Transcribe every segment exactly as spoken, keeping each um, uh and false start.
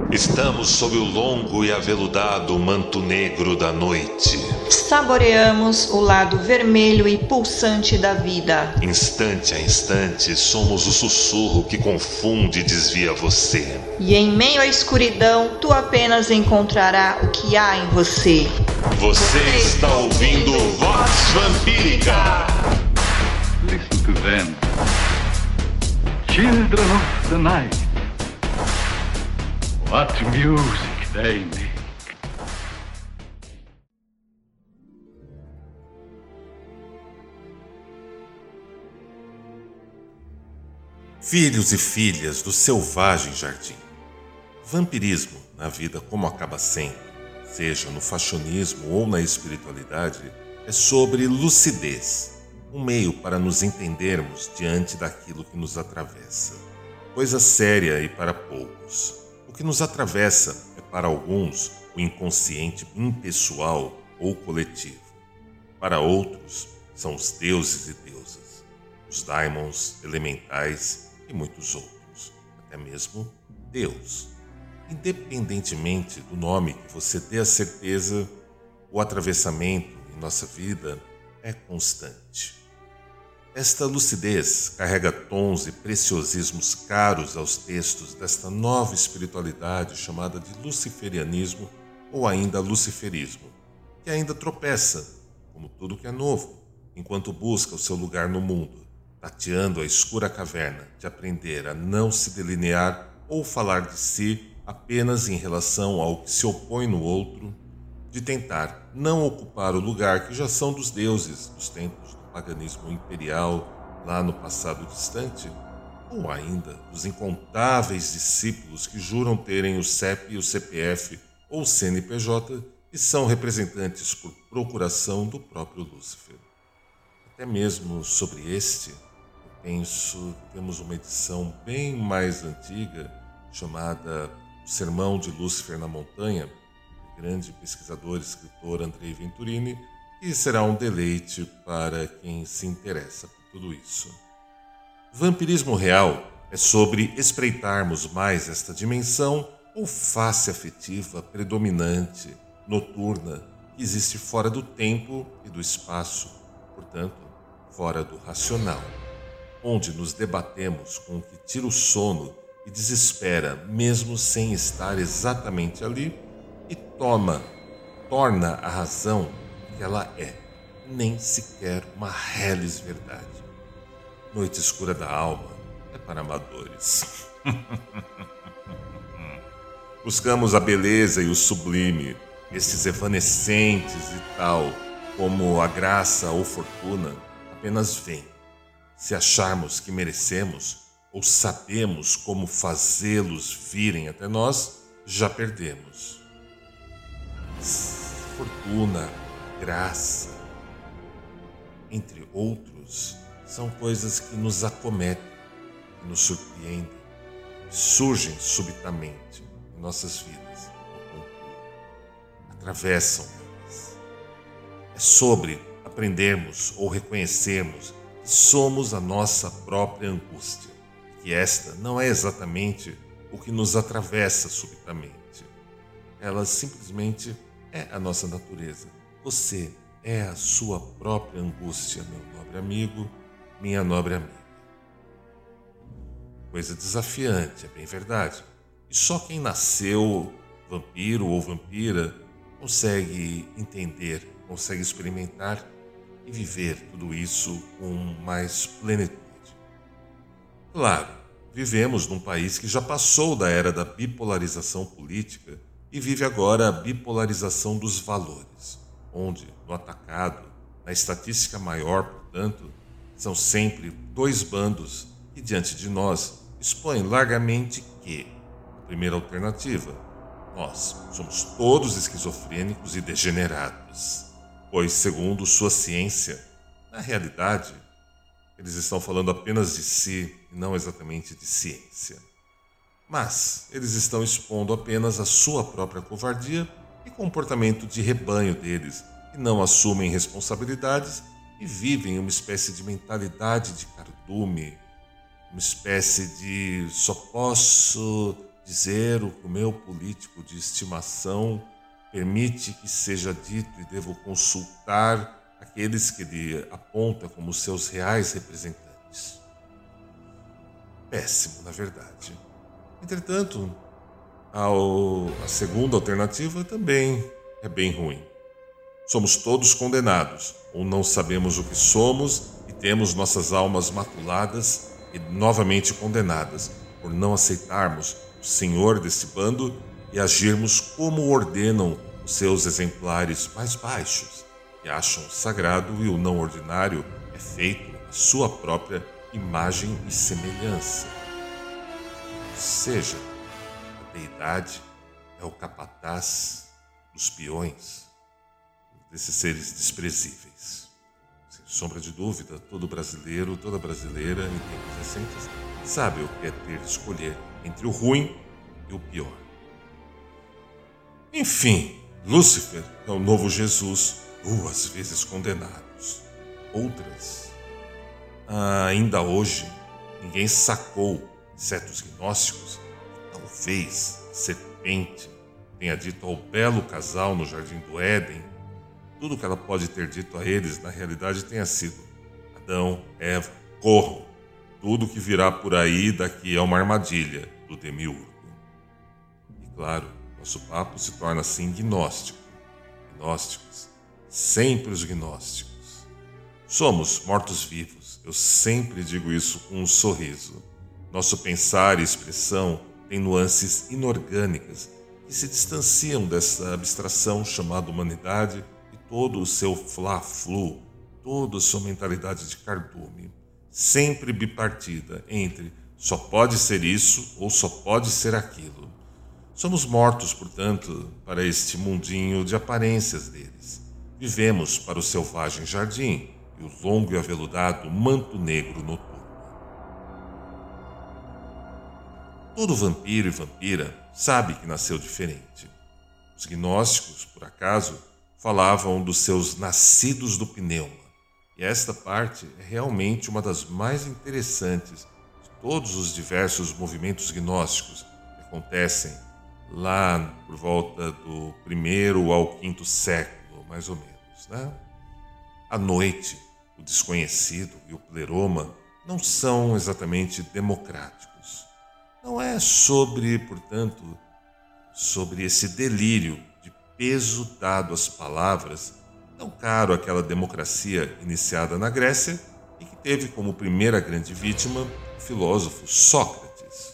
Estamos sob o longo e aveludado manto negro da noite. Saboreamos o lado vermelho e pulsante da vida. Instante a instante, somos o sussurro que confunde e desvia você. E em meio à escuridão, tu apenas encontrará o que há em você. Você está ouvindo Vox Vampírica. Listen to them. Children of the night. What music they make. Filhos e filhas do selvagem jardim. Vampirismo, na vida como acaba sempre, seja no fashionismo ou na espiritualidade, é sobre lucidez, um meio para nos entendermos diante daquilo que nos atravessa. Coisa séria e para poucos. O que nos atravessa é para alguns o inconsciente impessoal ou coletivo. Para outros são os deuses e deusas, os daimons, elementais e muitos outros, até mesmo Deus. Independentemente do nome que você dê a certeza, o atravessamento em nossa vida é constante. Esta lucidez carrega tons e preciosismos caros aos textos desta nova espiritualidade chamada de luciferianismo ou ainda luciferismo, que ainda tropeça, como tudo que é novo, enquanto busca o seu lugar no mundo, tateando a escura caverna de aprender a não se delinear ou falar de si apenas em relação ao que se opõe no outro, de tentar não ocupar o lugar que já são dos deuses dos tempos do paganismo imperial lá no passado distante, ou ainda dos incontáveis discípulos que juram terem o C E P e o C P F ou C N P J e são representantes por procuração do próprio Lúcifer. Até mesmo sobre este, eu penso, temos uma edição bem mais antiga chamada O Sermão de Lúcifer na Montanha, do grande pesquisador e escritor Andrei Venturini, e será um deleite para quem se interessa por tudo isso. Vampirismo real é sobre espreitarmos mais esta dimensão ou face afetiva predominante, noturna, que existe fora do tempo e do espaço, portanto, fora do racional, onde nos debatemos com o que tira o sono e desespera, mesmo sem estar exatamente ali, e toma, torna a razão que ela é, nem sequer uma reles verdade. Noite escura da alma é para amadores. Buscamos a beleza e o sublime, estes evanescentes e tal, como a graça ou fortuna, apenas vem. Se acharmos que merecemos ou sabemos como fazê-los virem até nós, já perdemos. Fortuna, graça, entre outros, são coisas que nos acometem, que nos surpreendem, que surgem subitamente em nossas vidas, atravessam elas. É sobre aprendermos ou reconhecermos que somos a nossa própria angústia, que esta não é exatamente o que nos atravessa subitamente. Ela simplesmente é a nossa natureza. Você é a sua própria angústia, meu nobre amigo, minha nobre amiga. Coisa desafiante, é bem verdade. E só quem nasceu vampiro ou vampira consegue entender, consegue experimentar e viver tudo isso com mais plenitude. Claro, vivemos num país que já passou da era da bipolarização política e vive agora a bipolarização dos valores, onde, no atacado, na estatística maior, portanto, são sempre dois bandos que, diante de nós, expõem largamente que, a primeira alternativa, nós somos todos esquizofrênicos e degenerados, pois, segundo sua ciência, na realidade, eles estão falando apenas de si e não exatamente de ciência. Mas eles estão expondo apenas a sua própria covardia e comportamento de rebanho deles, que não assumem responsabilidades e vivem uma espécie de mentalidade de cardume, uma espécie de só posso dizer o que o meu político de estimação permite que seja dito e devo consultar aqueles que ele aponta como seus reais representantes. Péssimo, na verdade. Entretanto, ao, a segunda alternativa também é bem ruim. Somos todos condenados, ou não sabemos o que somos e temos nossas almas maculadas e novamente condenadas por não aceitarmos o Senhor desse bando e agirmos como ordenam os seus exemplares mais baixos, que acham o sagrado e o não ordinário é feito à sua própria imagem e semelhança. Ou seja, a deidade é o capataz dos peões, desses seres desprezíveis. Sem sombra de dúvida, todo brasileiro, toda brasileira, em tempos recentes, sabe o que é ter de escolher entre o ruim e o pior. Enfim, Lúcifer é o novo Jesus, duas vezes condenados. Outras, ah, ainda hoje, ninguém sacou, exceto os gnósticos, que talvez a serpente tenha dito ao belo casal no Jardim do Éden. Tudo que ela pode ter dito a eles, na realidade, tenha sido: Adão, Eva, corram. Tudo que virá por aí daqui é uma armadilha do demiurgo. E claro, nosso papo se torna assim gnóstico. Gnósticos, sempre os gnósticos. Somos mortos-vivos, eu sempre digo isso com um sorriso. Nosso pensar e expressão tem nuances inorgânicas que se distanciam dessa abstração chamada humanidade, todo o seu fla-flu, toda a sua mentalidade de cardume, sempre bipartida entre só pode ser isso ou só pode ser aquilo. Somos mortos, portanto, para este mundinho de aparências deles. Vivemos para o selvagem jardim e o longo e aveludado manto negro noturno. Todo vampiro e vampira sabe que nasceu diferente. Os gnósticos, por acaso, falavam dos seus nascidos do pneuma. E esta parte é realmente uma das mais interessantes de todos os diversos movimentos gnósticos que acontecem lá por volta do primeiro ao quinto século, mais ou menos, né? A noite, o desconhecido e o pleroma não são exatamente democráticos. Não é sobre, portanto, sobre esse delírio peso dado às palavras, tão caro àquela democracia iniciada na Grécia e que teve como primeira grande vítima o filósofo Sócrates.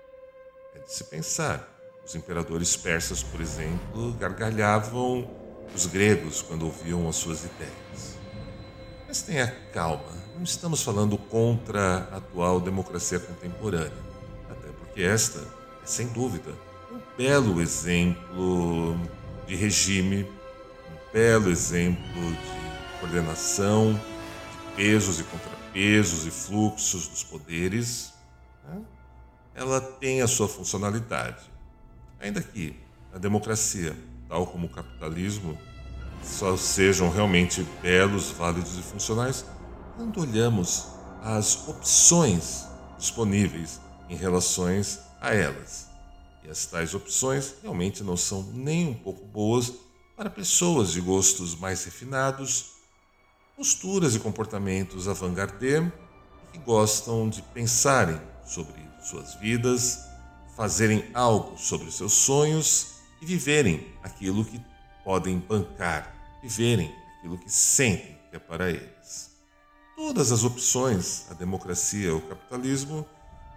É de se pensar. Os imperadores persas, por exemplo, gargalhavam os gregos quando ouviam as suas ideias. Mas tenha calma, não estamos falando contra a atual democracia contemporânea, até porque esta é, sem dúvida, um belo exemplo de regime, um belo exemplo de coordenação, de pesos e contrapesos e fluxos dos poderes. Né? Ela tem a sua funcionalidade. Ainda que a democracia, tal como o capitalismo, só sejam realmente belos, válidos e funcionais quando olhamos as opções disponíveis em relação a elas. E as tais opções realmente não são nem um pouco boas para pessoas de gostos mais refinados, posturas e comportamentos avant-garde que gostam de pensarem sobre suas vidas, fazerem algo sobre os seus sonhos e viverem aquilo que podem bancar, viverem aquilo que sentem que é para eles. Todas as opções, a democracia ou o capitalismo,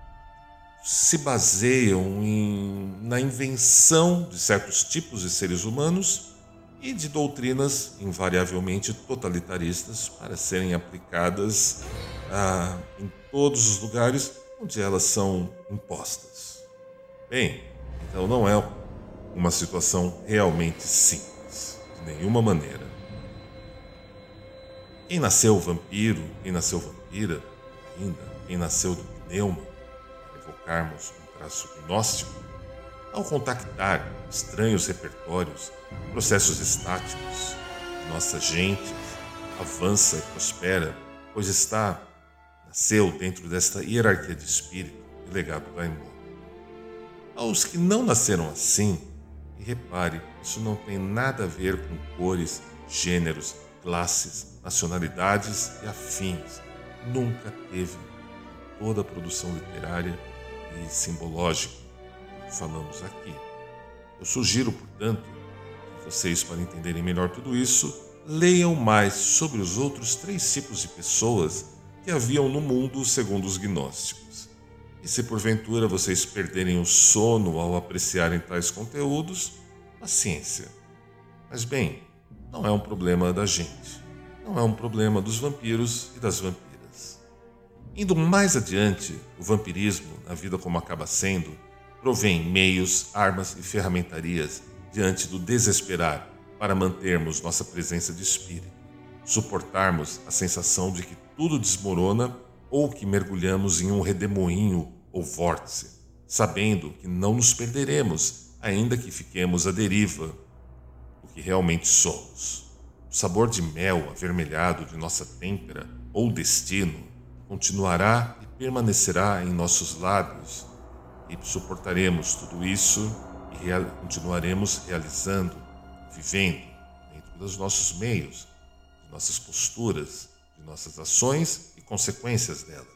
se baseiam em, na invenção de certos tipos de seres humanos e de doutrinas invariavelmente totalitaristas para serem aplicadas ah, em todos os lugares onde elas são impostas. Bem, então não é uma situação realmente simples, de nenhuma maneira. Quem nasceu vampiro, quem nasceu vampira, ainda, quem nasceu do pneuma, evocarmos um traço gnóstico, ao contactar estranhos repertórios, processos estáticos, nossa gente avança e prospera, pois está, nasceu dentro desta hierarquia de espírito e legado da imortal. Aos que não nasceram assim, e repare, isso não tem nada a ver com cores, gêneros, classes, nacionalidades e afins. Nunca teve em toda a produção literária e simbológica que falamos aqui. Eu sugiro, portanto, que vocês, para entenderem melhor tudo isso, leiam mais sobre os outros três tipos de pessoas que haviam no mundo segundo os gnósticos. E se porventura vocês perderem o sono ao apreciarem tais conteúdos, paciência. Mas bem, não é um problema da gente. Não é um problema dos vampiros e das vampiras. Indo mais adiante, o vampirismo, na vida como acaba sendo, provém meios, armas e ferramentarias diante do desesperar para mantermos nossa presença de espírito, suportarmos a sensação de que tudo desmorona ou que mergulhamos em um redemoinho ou vórtice, sabendo que não nos perderemos, ainda que fiquemos à deriva do que realmente somos. O sabor de mel avermelhado de nossa têmpera ou destino continuará e permanecerá em nossos lábios, e suportaremos tudo isso e real- continuaremos realizando, vivendo dentro dos nossos meios, de nossas posturas, de nossas ações e consequências delas.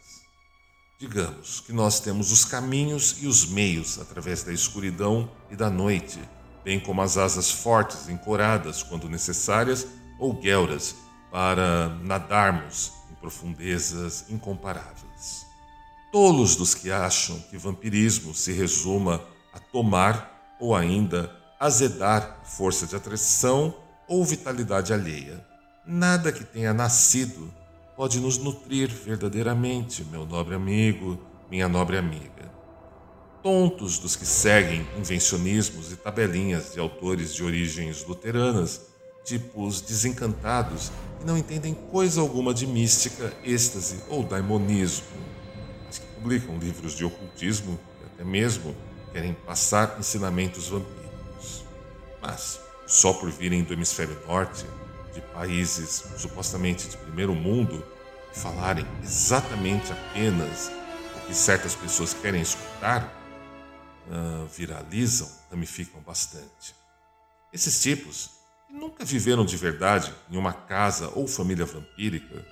Digamos que nós temos os caminhos e os meios através da escuridão e da noite, bem como as asas fortes encoradas quando necessárias ou guelras para nadarmos em profundezas incomparáveis. Tolos dos que acham que vampirismo se resuma a tomar ou ainda azedar força de atração ou vitalidade alheia. Nada que tenha nascido pode nos nutrir verdadeiramente, meu nobre amigo, minha nobre amiga. Tontos dos que seguem invencionismos e tabelinhas de autores de origens luteranas, tipos desencantados que não entendem coisa alguma de mística, êxtase ou daimonismo, mas que publicam livros de ocultismo e até mesmo querem passar ensinamentos vampíricos. Mas, só por virem do hemisfério norte, de países supostamente de primeiro mundo, e falarem exatamente apenas o que certas pessoas querem escutar, uh, viralizam, ramificam bastante. Esses tipos, que nunca viveram de verdade em uma casa ou família vampírica,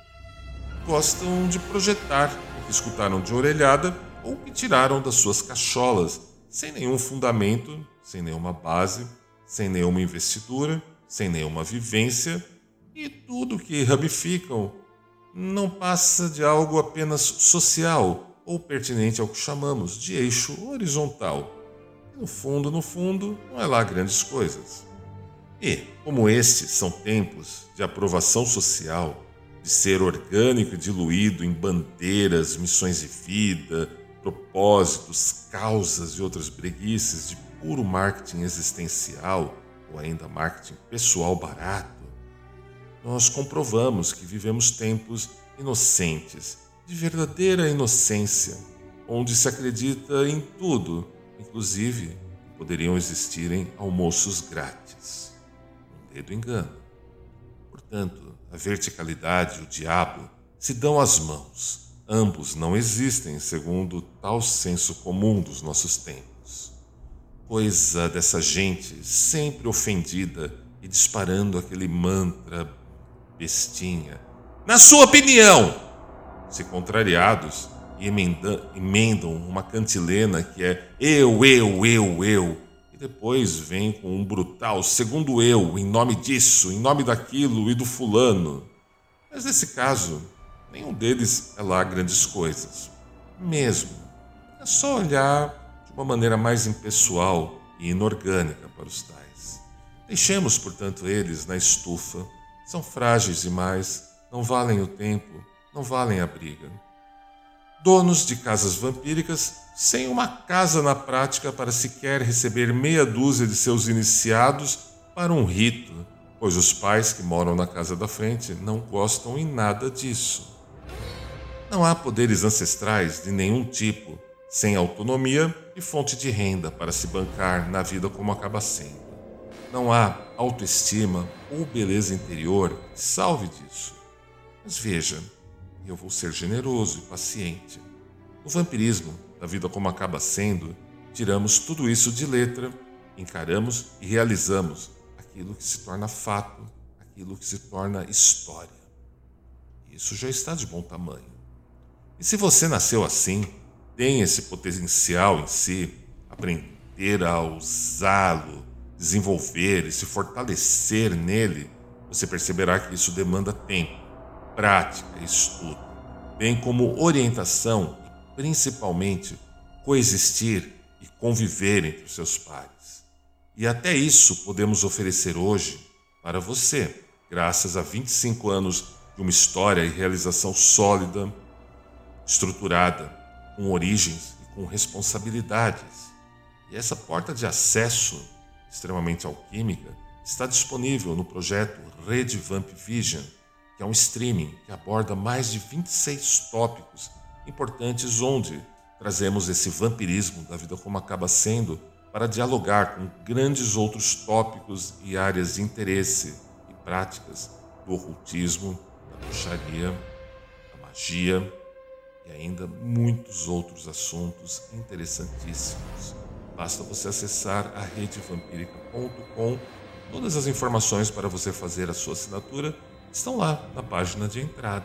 gostam de projetar o que escutaram de orelhada ou que tiraram das suas cacholas, sem nenhum fundamento, sem nenhuma base, sem nenhuma investidura, sem nenhuma vivência, e tudo que ramificam não passa de algo apenas social ou pertinente ao que chamamos de eixo horizontal. E no fundo, no fundo, não é lá grandes coisas. E, como estes são tempos de aprovação social, de ser orgânico e diluído em bandeiras, missões de vida, propósitos, causas e outras breguices de puro marketing existencial ou ainda marketing pessoal barato, nós comprovamos que vivemos tempos inocentes, de verdadeira inocência, onde se acredita em tudo, inclusive poderiam existirem almoços grátis. Um dedo engano. Portanto, a verticalidade e o diabo se dão as mãos. Ambos não existem segundo tal senso comum dos nossos tempos. Coisa dessa gente sempre ofendida e disparando aquele mantra bestinha. Na sua opinião! Se contrariados e emenda, emendam uma cantilena que é eu, eu, eu, eu, e depois vem com um brutal segundo eu, em nome disso, em nome daquilo e do fulano. Mas nesse caso, nenhum deles é lá grandes coisas. Mesmo. É só olhar de uma maneira mais impessoal e inorgânica para os tais. Deixemos, portanto, eles na estufa. São frágeis demais, não valem o tempo, não valem a briga. Donos de casas vampíricas, sem uma casa na prática para sequer receber meia dúzia de seus iniciados para um rito, pois os pais que moram na casa da frente não gostam em nada disso. Não há poderes ancestrais de nenhum tipo, sem autonomia e fonte de renda para se bancar na vida como acaba sendo. Não há autoestima ou beleza interior que salve disso. Mas veja, eu vou ser generoso e paciente. O vampirismo, da vida como acaba sendo, tiramos tudo isso de letra, encaramos e realizamos aquilo que se torna fato, aquilo que se torna história. Isso já está de bom tamanho. E se você nasceu assim, tem esse potencial em si, aprender a usá-lo, desenvolver e se fortalecer nele, você perceberá que isso demanda tempo, prática e estudo, bem como orientação e, principalmente, coexistir e conviver entre os seus pares. E até isso podemos oferecer hoje para você, graças a vinte e cinco anos de uma história e realização sólida, estruturada, com origens e com responsabilidades. E essa porta de acesso extremamente alquímica está disponível no projeto Rede Vamp Vision, que é um streaming que aborda mais de vinte e seis tópicos importantes onde trazemos esse vampirismo da vida como acaba sendo para dialogar com grandes outros tópicos e áreas de interesse e práticas do ocultismo, da bruxaria, da magia e ainda muitos outros assuntos interessantíssimos. Basta você acessar a rede vampírica ponto com. Todas as informações para você fazer a sua assinatura estão lá na página de entrada.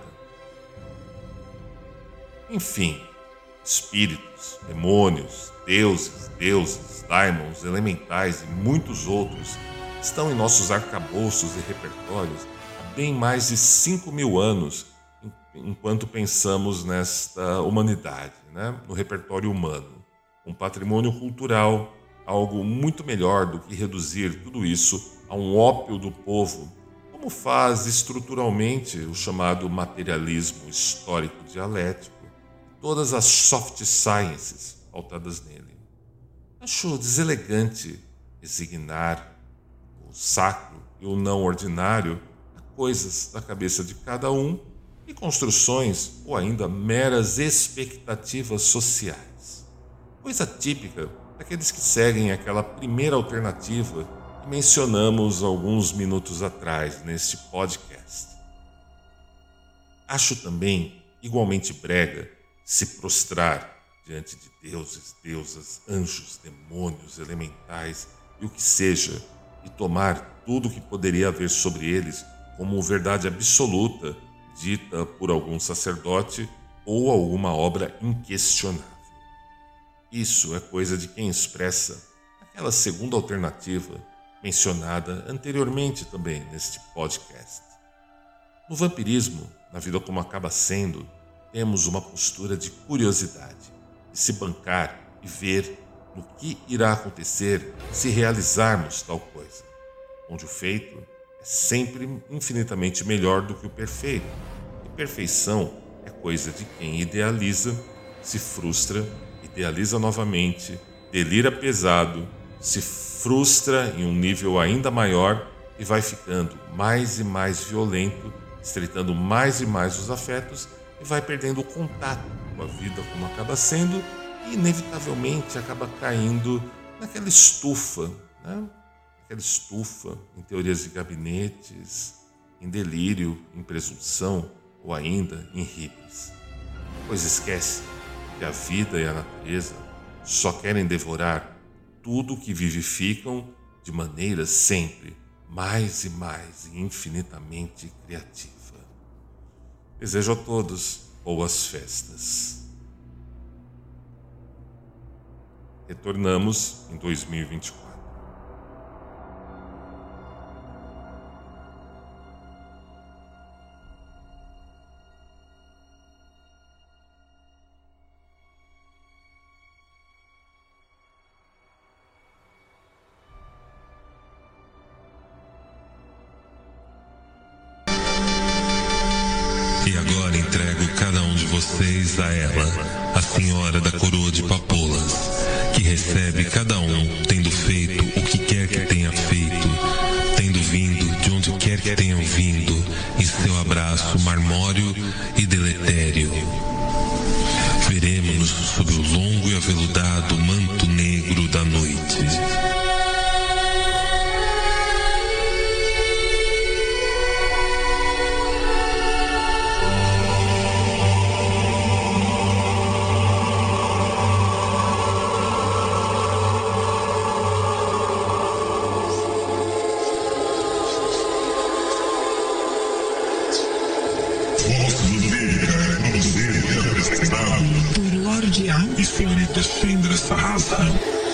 Enfim, espíritos, demônios, deuses, deusas, daimons, elementais e muitos outros estão em nossos arcabouços e repertórios há bem mais de cinco mil anos, enquanto pensamos nesta humanidade, né? No repertório humano. Um patrimônio cultural, algo muito melhor do que reduzir tudo isso a um ópio do povo, como faz estruturalmente o chamado materialismo histórico dialético, todas as soft sciences pautadas nele. Acho deselegante resignar o sacro e o não ordinário a coisas da cabeça de cada um e construções ou ainda meras expectativas sociais. Coisa típica daqueles que seguem aquela primeira alternativa que mencionamos alguns minutos atrás neste podcast. Acho também igualmente brega se prostrar diante de deuses, deusas, anjos, demônios, elementais e o que seja, e tomar tudo o que poderia haver sobre eles como verdade absoluta, dita por algum sacerdote ou alguma obra inquestionável. Isso é coisa de quem expressa aquela segunda alternativa mencionada anteriormente também neste podcast. No vampirismo, na vida como acaba sendo, temos uma postura de curiosidade, de se bancar e ver no que irá acontecer se realizarmos tal coisa, onde o feito é sempre infinitamente melhor do que o perfeito, e perfeição é coisa de quem idealiza, se frustra, idealiza novamente, delira pesado, se frustra em um nível ainda maior e vai ficando mais e mais violento, estreitando mais e mais os afetos e vai perdendo o contato com a vida como acaba sendo e inevitavelmente acaba caindo naquela estufa, né? Aquela estufa em teorias de gabinetes, em delírio, em presunção ou ainda em hippies. Pois esquece que a vida e a natureza só querem devorar tudo que vivificam de maneira sempre mais e mais e infinitamente criativa. Desejo a todos boas festas. Retornamos em dois mil e vinte e quatro. E agora entrego cada um de vocês a ela, a senhora da coroa de papoulas, que recebe cada um tendo feito o que quer que tenha feito, tendo vindo de onde quer que tenham vindo, em seu abraço marmório e deletério. Veremos-nos sob o longo e aveludado manto negro da noite. por Lord Young. I suoi detto spendere sta casa.